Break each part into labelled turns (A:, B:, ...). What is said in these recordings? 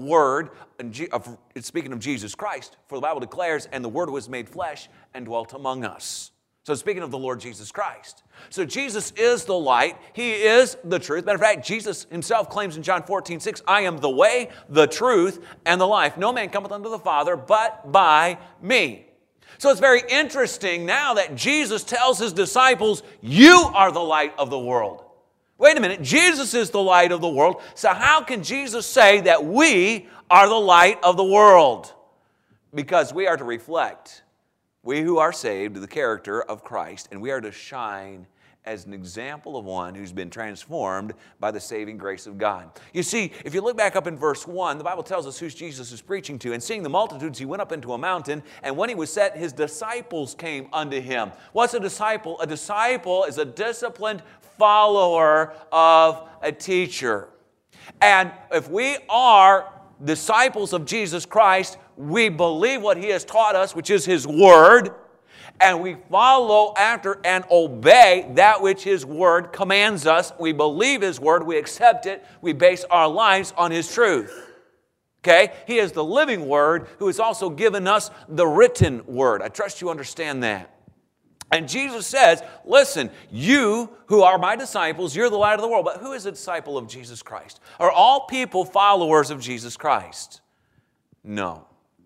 A: Word, it's speaking of Jesus Christ, for the Bible declares, and the Word was made flesh and dwelt among us. So speaking of the Lord Jesus Christ. So Jesus is the light. He is the truth. Matter of fact, Jesus himself claims in John 14:6, I am the way, the truth, and the life. No man cometh unto the Father but by me. So it's very interesting now that Jesus tells his disciples, you are the light of the world. Wait a minute, Jesus is the light of the world. So how can Jesus say that we are the light of the world? Because we are to reflect, we who are saved, the character of Christ, and we are to shine as an example of one who's been transformed by the saving grace of God. You see, if you look back up in verse 1, the Bible tells us who Jesus is preaching to. And seeing the multitudes, he went up into a mountain, and when he was set, his disciples came unto him. What's a disciple? A disciple is a disciplined follower of a teacher. And if we are disciples of Jesus Christ, we believe what he has taught us, which is his word, and we follow after and obey that which his word commands us. We believe his word, we accept it, we base our lives on his truth. Okay? He is the living word who has also given us the written word. I trust you understand that. And Jesus says, listen, you who are my disciples, you're the light of the world. But who is a disciple of Jesus Christ? Are all people followers of Jesus Christ? No.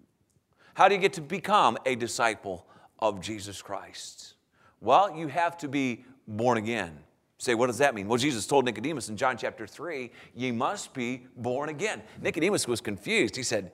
A: How do you get to become a disciple of Jesus Christ? Well, you have to be born again. You say, what does that mean? Well, Jesus told Nicodemus in John chapter 3, ye must be born again. Nicodemus was confused. He said,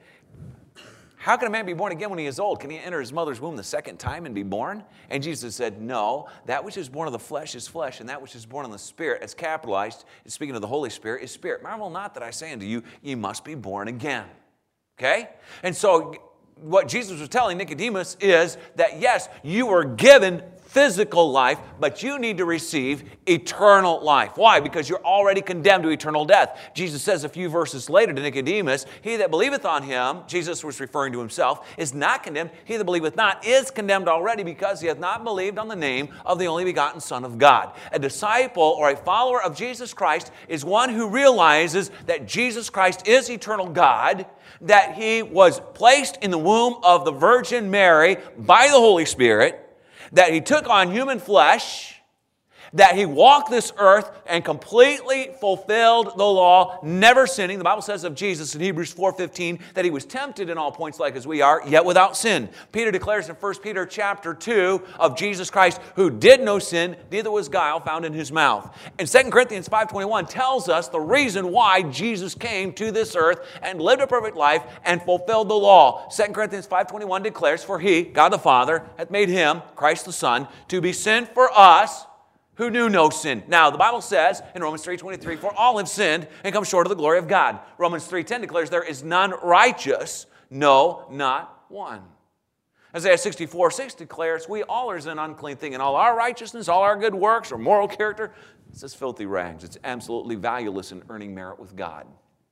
A: how can a man be born again when he is old? Can he enter his mother's womb the second time and be born? And Jesus said, no, that which is born of the flesh is flesh, and that which is born of the Spirit, as capitalized, speaking of the Holy Spirit, is spirit. Marvel not that I say unto you, ye must be born again. Okay? And so what Jesus was telling Nicodemus is that yes, you were given physical life, but you need to receive eternal life. Why? Because you're already condemned to eternal death. Jesus says a few verses later to Nicodemus, he that believeth on him, Jesus was referring to himself, is not condemned. He that believeth not is condemned already because he hath not believed on the name of the only begotten Son of God. A disciple or a follower of Jesus Christ is one who realizes that Jesus Christ is eternal God, that he was placed in the womb of the Virgin Mary by the Holy Spirit, that he took on human flesh, that he walked this earth and completely fulfilled the law, never sinning. The Bible says of Jesus in Hebrews 4:15 that he was tempted in all points like as we are, yet without sin. Peter declares in 1 Peter chapter 2 of Jesus Christ, who did no sin, neither was guile found in his mouth. And 2 Corinthians 5:21 tells us the reason why Jesus came to this earth and lived a perfect life and fulfilled the law. 2 Corinthians 5:21 declares, for he, God the Father, hath made him, Christ the Son, to be sin for us, who knew no sin. Now, the Bible says in Romans 3:23, for all have sinned and come short of the glory of God. Romans 3:10 declares there is none righteous, no, not one. Isaiah 64:6 declares we all are an unclean thing, and all our righteousness, all our good works or moral character, it's as filthy rags. It's absolutely valueless in earning merit with God.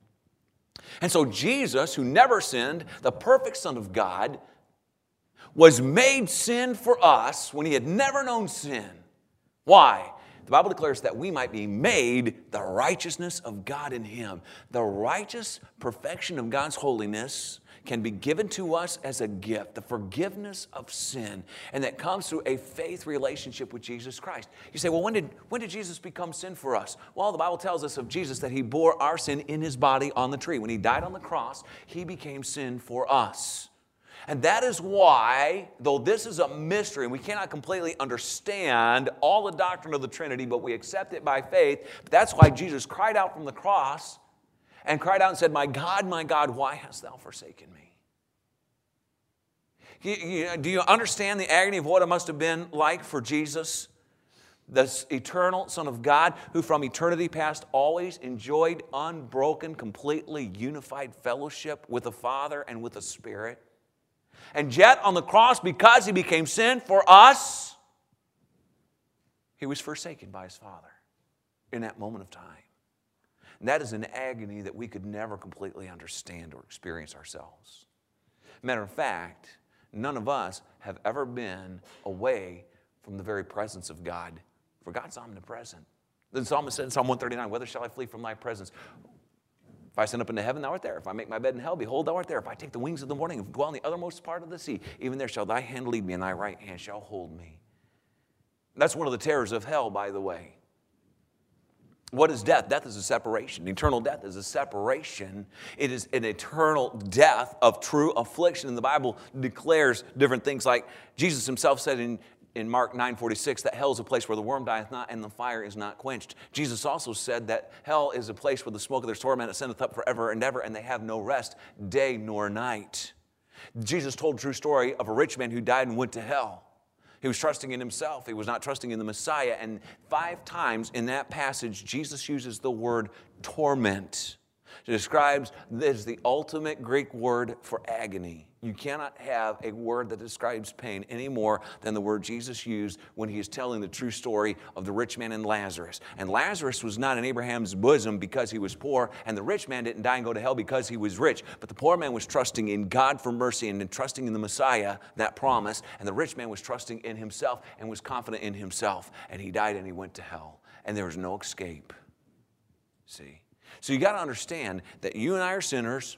A: And so Jesus, who never sinned, the perfect Son of God, was made sin for us when he had never known sin. Why? The Bible declares that we might be made the righteousness of God in him. The righteous perfection of God's holiness can be given to us as a gift, the forgiveness of sin, and that comes through a faith relationship with Jesus Christ. You say, well, when did Jesus become sin for us? Well, the Bible tells us of Jesus that he bore our sin in his body on the tree. When he died on the cross, he became sin for us. And that is why, though this is a mystery and we cannot completely understand all the doctrine of the Trinity, but we accept it by faith, that's why Jesus cried out from the cross and cried out and said, my God, why hast thou forsaken me? Do you understand the agony of what it must have been like for Jesus, this eternal Son of God, who from eternity past always enjoyed unbroken, completely unified fellowship with the Father and with the Spirit? And yet on the cross, because he became sin for us, he was forsaken by his Father in that moment of time. And that is an agony that we could never completely understand or experience ourselves. Matter of fact, none of us have ever been away from the very presence of God, for God's omnipresent. The psalmist said in Psalm 139, whither shall I flee from thy presence? If If I ascend up into heaven, thou art there. If I make my bed in hell, behold, thou art there. If I take the wings of the morning and dwell in the uttermost part of the sea, even there shall thy hand lead me, and thy right hand shall hold me. That's one of the terrors of hell, by the way. What is death? Death is a separation. Eternal death is a separation. It is an eternal death of true affliction. And the Bible declares different things, like Jesus himself said in Mark 9:46, that hell is a place where the worm dieth not and the fire is not quenched. Jesus also said that hell is a place where the smoke of their torment ascendeth up forever and ever, and they have no rest, day nor night. Jesus told a true story of a rich man who died and went to hell. He was trusting in himself. He was not trusting in the Messiah. And 5 times in that passage, Jesus uses the word torment. It describes, this is the ultimate Greek word for agony. You cannot have a word that describes pain any more than the word Jesus used when he is telling the true story of the rich man and Lazarus. And Lazarus was not in Abraham's bosom because he was poor, and the rich man didn't die and go to hell because he was rich. But the poor man was trusting in God for mercy and trusting in the Messiah, that promise, and the rich man was trusting in himself and was confident in himself. And he died and he went to hell, and there was no escape. See? So you got to understand that you and I are sinners,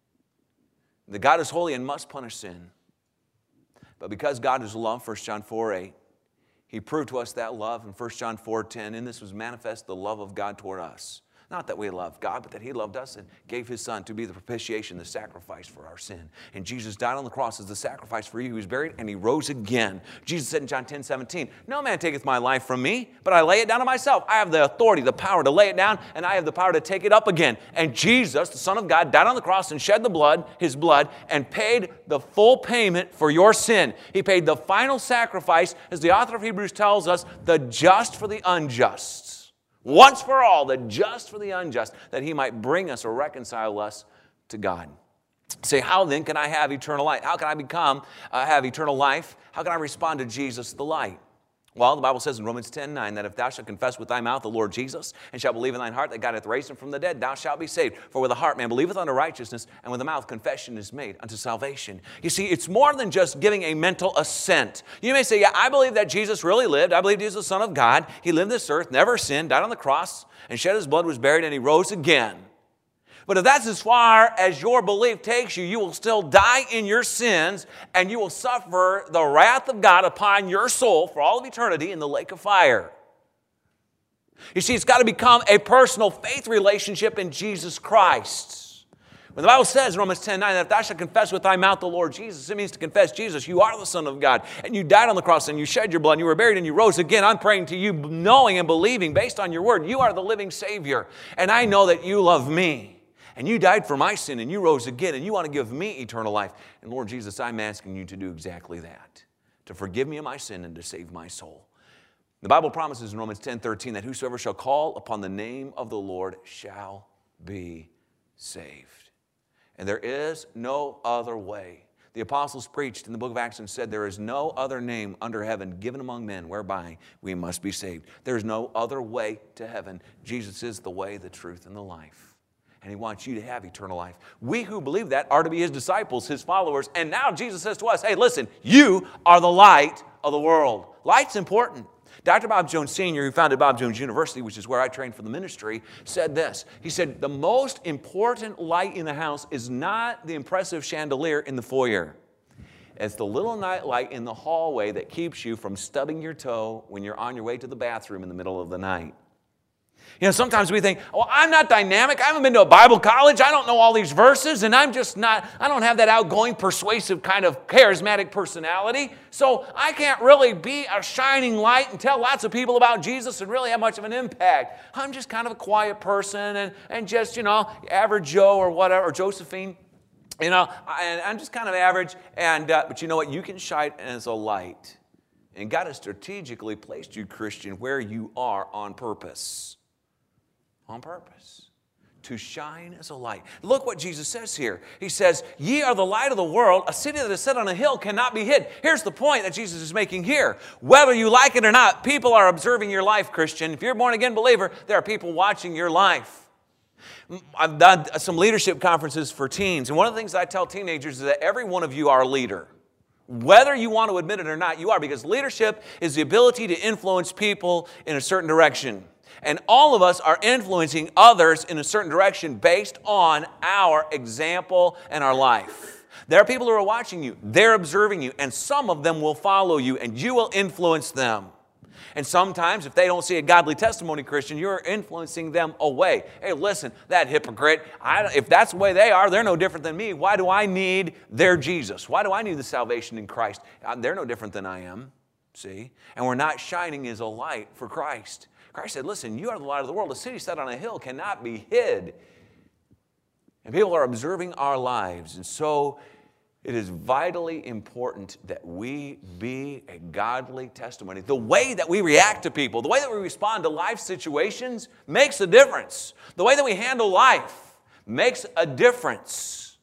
A: that God is holy and must punish sin. But because God is love, 1 John 4:8, he proved to us that love in 1 John 4:10, and this was manifest the love of God toward us. Not that we loved God, but that he loved us and gave his son to be the propitiation, the sacrifice for our sin. And Jesus died on the cross as the sacrifice for you. He was buried and he rose again. Jesus said in John 10:17, no man taketh my life from me, but I lay it down to myself. I have the authority, the power to lay it down, and I have the power to take it up again. And Jesus, the Son of God, died on the cross and shed the blood, his blood, and paid the full payment for your sin. He paid the final sacrifice, as the author of Hebrews tells us, the just for the unjust. Once for all, the just for the unjust, that he might bring us or reconcile us to God. Say, how then can I have eternal life? How can I have eternal life? How can I respond to Jesus the light? Well, the Bible says in Romans 10:9 that if thou shalt confess with thy mouth the Lord Jesus, and shalt believe in thine heart that God hath raised him from the dead, thou shalt be saved. For with the heart man believeth unto righteousness, and with the mouth confession is made unto salvation. You see, it's more than just giving a mental assent. You may say, yeah, I believe that Jesus really lived. I believe he was the Son of God. He lived this earth, never sinned, died on the cross, and shed his blood, was buried, and he rose again. But if that's as far as your belief takes you, you will still die in your sins, and you will suffer the wrath of God upon your soul for all of eternity in the lake of fire. You see, it's got to become a personal faith relationship in Jesus Christ. When the Bible says in Romans 10:9 that if thou shalt confess with thy mouth the Lord Jesus, it means to confess Jesus. You are the Son of God, and you died on the cross, and you shed your blood, and you were buried, and you rose again. I'm praying to you, knowing and believing based on your word. You are the living Savior, and I know that you love me, and you died for my sin, and you rose again, and you want to give me eternal life. And Lord Jesus, I'm asking you to do exactly that, to forgive me of my sin and to save my soul. The Bible promises in Romans 10:13 that whosoever shall call upon the name of the Lord shall be saved. And there is no other way. The apostles preached in the book of Acts and said, there is no other name under heaven given among men whereby we must be saved. There is no other way to heaven. Jesus is the way, the truth, and the life. And he wants you to have eternal life. We who believe that are to be his disciples, his followers. And now Jesus says to us, hey, listen, you are the light of the world. Light's important. Dr. Bob Jones Sr., who founded Bob Jones University, which is where I trained for the ministry, said this. He said, the most important light in the house is not the impressive chandelier in the foyer. It's the little night light in the hallway that keeps you from stubbing your toe when you're on your way to the bathroom in the middle of the night. You know, sometimes we think, well, I'm not dynamic. I haven't been to a Bible college. I don't know all these verses, and I don't have that outgoing, persuasive kind of charismatic personality. So I can't really be a shining light and tell lots of people about Jesus and really have much of an impact. I'm just kind of a quiet person and just, average Joe or whatever, or Josephine. And I'm just kind of average. But you know what? You can shine as a light. And God has strategically placed you, Christian, where you are on purpose. On purpose, to shine as a light. Look what Jesus says here. He says, ye are the light of the world. A city that is set on a hill cannot be hid. Here's the point that Jesus is making here. Whether you like it or not, people are observing your life, Christian. If you're a born-again believer, there are people watching your life. I've done some leadership conferences for teens, and one of the things I tell teenagers is that every one of you are a leader. Whether you want to admit it or not, you are, because leadership is the ability to influence people in a certain direction. And all of us are influencing others in a certain direction based on our example and our life. There are people who are watching you, they're observing you, and some of them will follow you, and you will influence them. And sometimes, if they don't see a godly testimony Christian, you're influencing them away. Hey, listen, that hypocrite, if that's the way they are, they're no different than me. Why do I need their Jesus? Why do I need the salvation in Christ? They're no different than I am, see? And we're not shining as a light for Christ. Christ said, listen, you are the light of the world. A city set on a hill cannot be hid. And people are observing our lives. And so it is vitally important that we be a godly testimony. The way that we react to people, the way that we respond to life situations makes a difference. The way that we handle life makes a difference.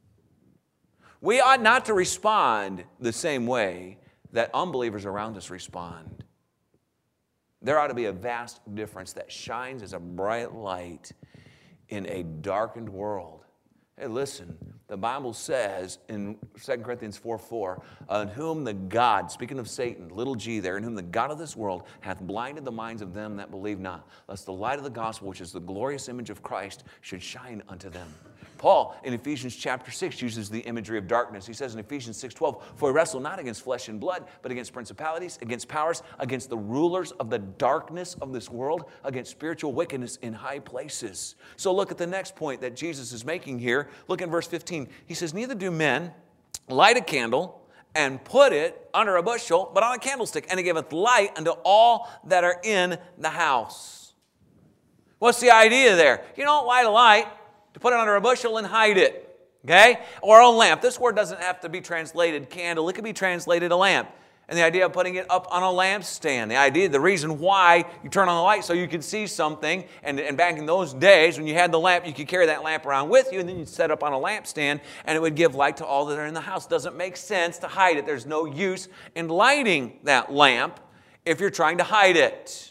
A: We ought not to respond the same way that unbelievers around us respond. There ought to be a vast difference that shines as a bright light in a darkened world. Hey, listen, the Bible says in 2 Corinthians 4:4, in whom the God, speaking of Satan, little g there, in whom the God of this world hath blinded the minds of them that believe not, lest the light of the gospel, which is the glorious image of Christ, should shine unto them. Paul, in Ephesians chapter 6, uses the imagery of darkness. He says in Ephesians 6:12, for we wrestle not against flesh and blood, but against principalities, against powers, against the rulers of the darkness of this world, against spiritual wickedness in high places. So look at the next point that Jesus is making here. Look in verse 15. He says, neither do men light a candle and put it under a bushel, but on a candlestick, and it giveth light unto all that are in the house. What's the idea there? You don't light a light to put it under a bushel and hide it, okay? Or a lamp. This word doesn't have to be translated candle. It could be translated a lamp. And the idea of putting it up on a lampstand, the reason why you turn on the light so you can see something, and back in those days when you had the lamp, you could carry that lamp around with you, and then you'd set it up on a lampstand, and it would give light to all that are in the house. It doesn't make sense to hide it. There's no use in lighting that lamp if you're trying to hide it.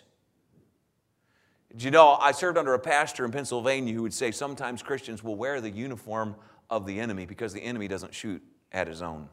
A: Did you know, I served under a pastor in Pennsylvania who would say sometimes Christians will wear the uniform of the enemy because the enemy doesn't shoot at his own.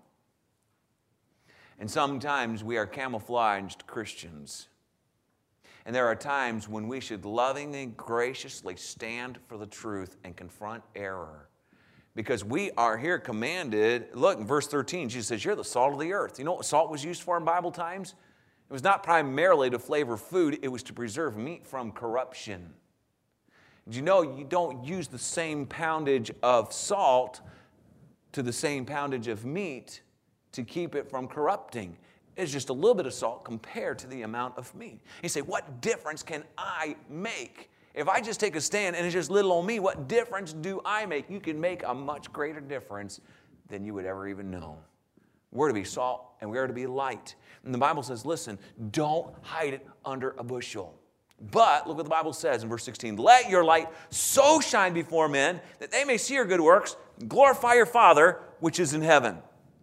A: And sometimes we are camouflaged Christians. And there are times when we should lovingly, graciously stand for the truth and confront error. Because we are here commanded, look, in verse 13, Jesus says, you're the salt of the earth. You know what salt was used for in Bible times? It was not primarily to flavor food, it was to preserve meat from corruption. Did you know you don't use the same poundage of salt to the same poundage of meat to keep it from corrupting? It's just a little bit of salt compared to the amount of meat. You say, what difference can I make? If I just take a stand and it's just little old me, what difference do I make? You can make a much greater difference than you would ever even know. We're to be salt and we are to be light. And the Bible says, listen, don't hide it under a bushel. But look what the Bible says in verse 16. Let your light so shine before men that they may see your good works and glorify your Father which is in heaven.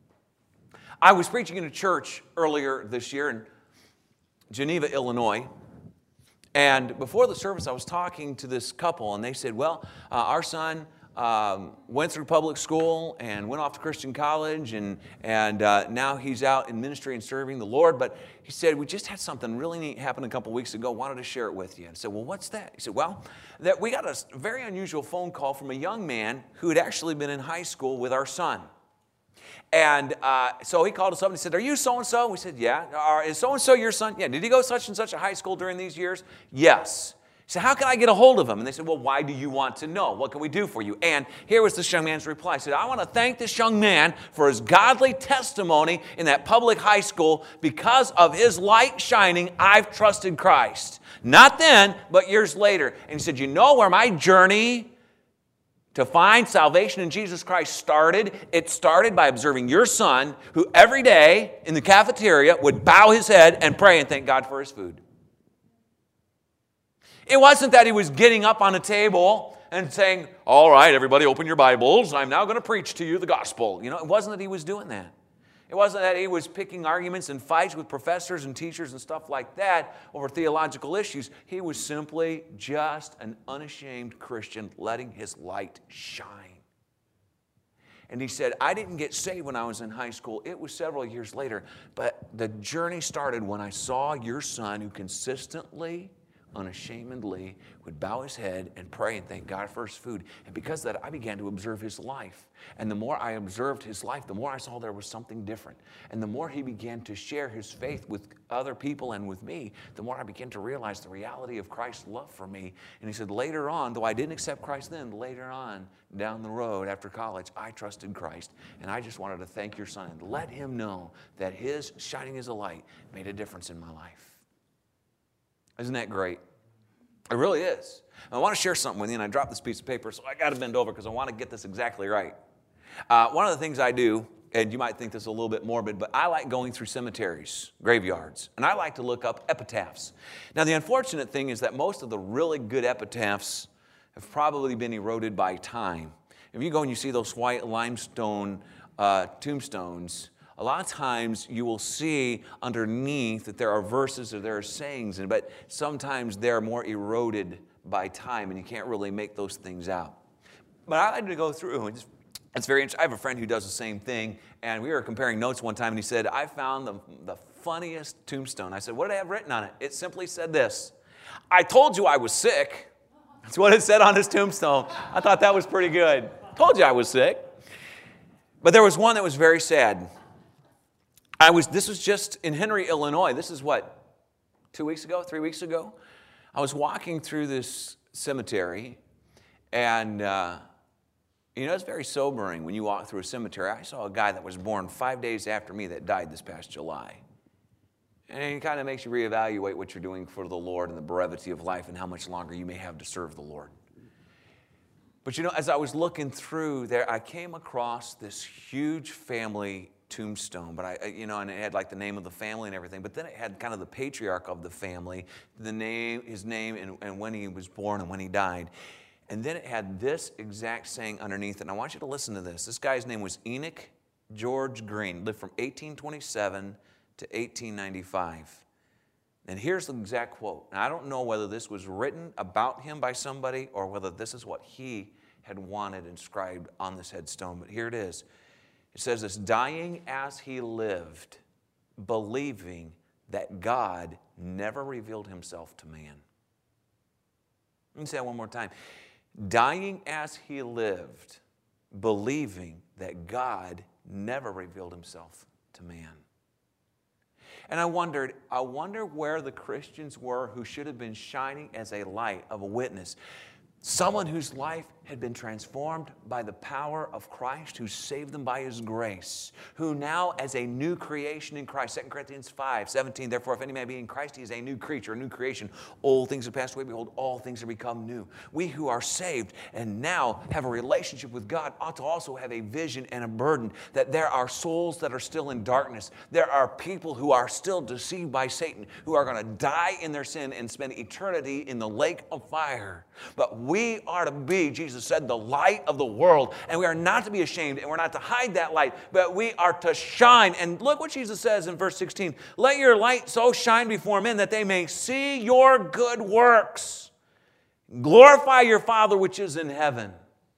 A: I was preaching in a church earlier this year in Geneva, Illinois. And before the service, I was talking to this couple, and they said, well, our son went through public school and went off to Christian college, and now he's out in ministry and serving the Lord. But he said, we just had something really neat happen a couple weeks ago, wanted to share it with you. I said, well, what's that? He said, well, that we got a very unusual phone call from a young man who had actually been in high school with our son. And so he called us up and he said, are you so-and-so? We said, yeah. Is so-and-so your son? Yeah. Did he go such and such a high school during these years? Yes. He said, how can I get a hold of him? And they said, well, why do you want to know? What can we do for you? And here was this young man's reply. He said, I want to thank this young man for his godly testimony in that public high school. Because of his light shining, I've trusted Christ. Not then, but years later. And he said, you know where my journey to find salvation in Jesus Christ started? It started by observing your son, who every day in the cafeteria would bow his head and pray and thank God for his food. It wasn't that he was getting up on a table and saying, all right, everybody open your Bibles, I'm now going to preach to you the gospel. You know, it wasn't that he was doing that. It wasn't that he was picking arguments and fights with professors and teachers and stuff like that over theological issues. He was simply just an unashamed Christian letting his light shine. And he said, I didn't get saved when I was in high school. It was several years later. But the journey started when I saw your son, who consistently, unashamedly would bow his head and pray and thank God for his food. And because of that, I began to observe his life. And the more I observed his life, the more I saw there was something different. And the more he began to share his faith with other people and with me, the more I began to realize the reality of Christ's love for me. And he said, later on, though I didn't accept Christ then, later on, down the road after college, I trusted Christ. And I just wanted to thank your son and let him know that his shining as a light made a difference in my life. Isn't that great? It really is. I want to share something with you, and I dropped this piece of paper, so I got to bend over because I want to get this exactly right. One of the things I do, and you might think this is a little bit morbid, but I like going through cemeteries, graveyards, and I like to look up epitaphs. Now, the unfortunate thing is that most of the really good epitaphs have probably been eroded by time. If you go and you see those white limestone tombstones, a lot of times you will see underneath that there are verses or there are sayings, but sometimes they're more eroded by time and you can't really make those things out. But I like to go through, and it's very interesting. I have a friend who does the same thing, and we were comparing notes one time, and he said, I found the funniest tombstone. I said, what did I have written on it? It simply said this: I told you I was sick. That's what it said on his tombstone. I thought that was pretty good. Told you I was sick. But there was one that was very sad. This was just in Henry, Illinois. This is what, 2 weeks ago, 3 weeks ago? I was walking through this cemetery, and it's very sobering when you walk through a cemetery. I saw a guy that was born 5 days after me that died this past July. And it kind of makes you reevaluate what you're doing for the Lord and the brevity of life and how much longer you may have to serve the Lord. But as I was looking through there, I came across this huge family tombstone, but and it had like the name of the family and everything, but then it had kind of the patriarch of the family, his name and when he was born and when he died. And then it had this exact saying underneath it, and I want you to listen to this. This guy's name was Enoch George Green, lived from 1827 to 1895. And here's the exact quote. Now, I don't know whether this was written about him by somebody or whether this is what he had wanted inscribed on this headstone, but here it is. It says this: dying as he lived, believing that God never revealed himself to man. Let me say that one more time. Dying as he lived, believing that God never revealed himself to man. And I wonder where the Christians were who should have been shining as a light of a witness. Someone whose life had been transformed by the power of Christ, who saved them by his grace, who now as a new creation in Christ, 2 Corinthians 5:17, therefore if any man be in Christ, he is a new creature, a new creation. Old things have passed away, behold, all things have become new. We who are saved and now have a relationship with God ought to also have a vision and a burden that there are souls that are still in darkness. There are people who are still deceived by Satan, who are going to die in their sin and spend eternity in the lake of fire. But we are to be, Jesus said, the light of the world. And we are not to be ashamed, and we're not to hide that light, but we are to shine. And look what Jesus says in verse 16. Let your light so shine before men that they may see your good works. Glorify your Father which is in heaven.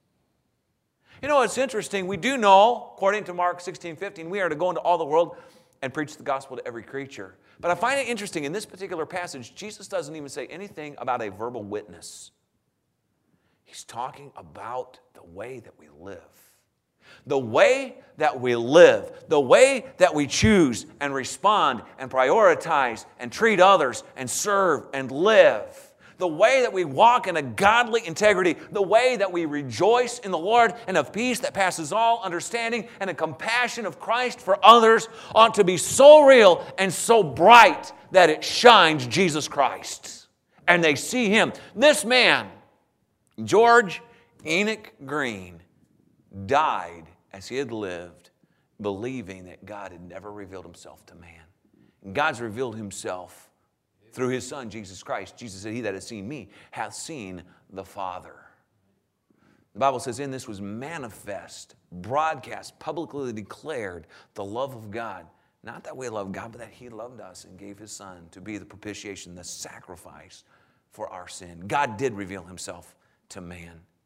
A: It's interesting. We do know, according to Mark 16:15, we are to go into all the world and preach the gospel to every creature. But I find it interesting, in this particular passage, Jesus doesn't even say anything about a verbal witness. He's talking about the way that we live. The way that we live, the way that we choose and respond and prioritize and treat others and serve and live. The way that we walk in a godly integrity, the way that we rejoice in the Lord and have peace that passes all understanding and a compassion of Christ for others ought to be so real and so bright that it shines Jesus Christ. And they see Him. This man, George Enoch Green, died as he had lived, believing that God had never revealed Himself to man. And God's revealed Himself through His Son, Jesus Christ. Jesus said, he that has seen me hath seen the Father. The Bible says, in this was manifest, broadcast, publicly declared the love of God. Not that we love God, but that He loved us and gave His Son to be the propitiation, the sacrifice for our sin. God did reveal Himself to man.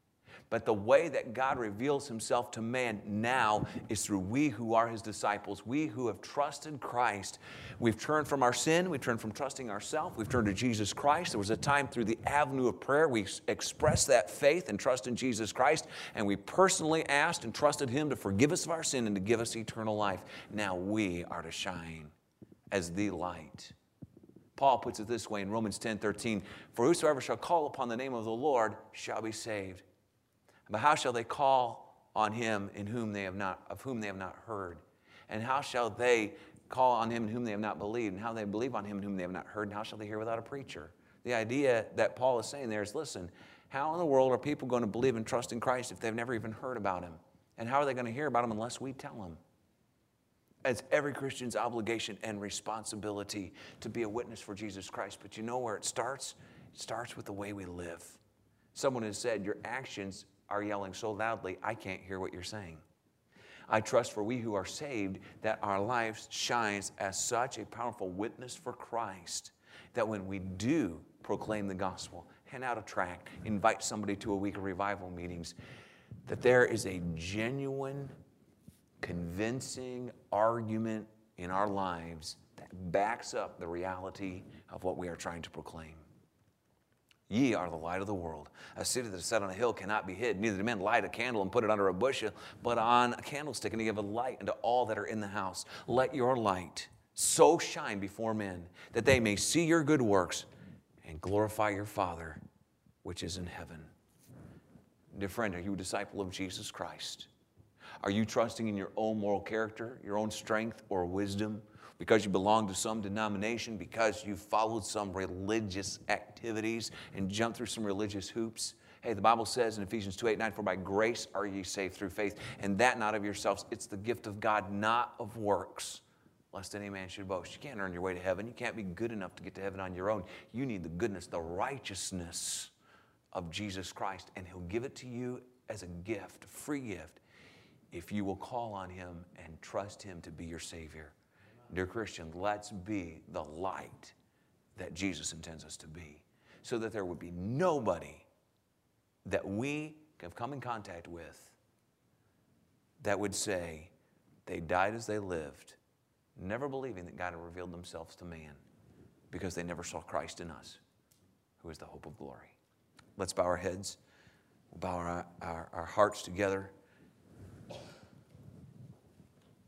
A: But the way that God reveals himself to man now is through we who are his disciples, we who have trusted Christ. We've turned from our sin, we've turned from trusting ourselves, we've turned to Jesus Christ. There was a time through the avenue of prayer we expressed that faith and trust in Jesus Christ, and we personally asked and trusted him to forgive us of our sin and to give us eternal life. Now we are to shine as the light. Paul puts it this way in Romans 10:13, for whosoever shall call upon the name of the Lord shall be saved. But how shall they call on him of whom they have not heard? And how shall they call on him in whom they have not believed? And how they believe on him in whom they have not heard? And how shall they hear without a preacher? The idea that Paul is saying there is, listen, how in the world are people going to believe and trust in Christ if they've never even heard about him? And how are they going to hear about him unless we tell them? It's every Christian's obligation and responsibility to be a witness for Jesus Christ. But you know where it starts? It starts with the way we live. Someone has said, your actions are yelling so loudly, I can't hear what you're saying. I trust for we who are saved that our lives shines as such a powerful witness for Christ that when we do proclaim the gospel, hand out a tract, invite somebody to a week of revival meetings, that there is a genuine, convincing argument in our lives that backs up the reality of what we are trying to proclaim. Ye are the light of the world. A city that is set on a hill cannot be hid. Neither do men light a candle and put it under a bushel, but on a candlestick, and to give a light unto all that are in the house. Let your light so shine before men that they may see your good works and glorify your Father which is in heaven. Dear friend, are you a disciple of Jesus Christ? Are you trusting in your own moral character, your own strength or wisdom? Because you belong to some denomination, because you followed some religious activities and jumped through some religious hoops? Hey, the Bible says in Ephesians 2:8-9, for by grace are ye saved through faith, and that not of yourselves. It's the gift of God, not of works, lest any man should boast. You can't earn your way to heaven. You can't be good enough to get to heaven on your own. You need the goodness, the righteousness of Jesus Christ, and he'll give it to you as a gift, a free gift, if you will call on him and trust him to be your Savior. Dear Christian, let's be the light that Jesus intends us to be, so that there would be nobody that we have come in contact with that would say they died as they lived, never believing that God had revealed themselves to man, because they never saw Christ in us, who is the hope of glory. Let's bow our heads, we'll bow our hearts together.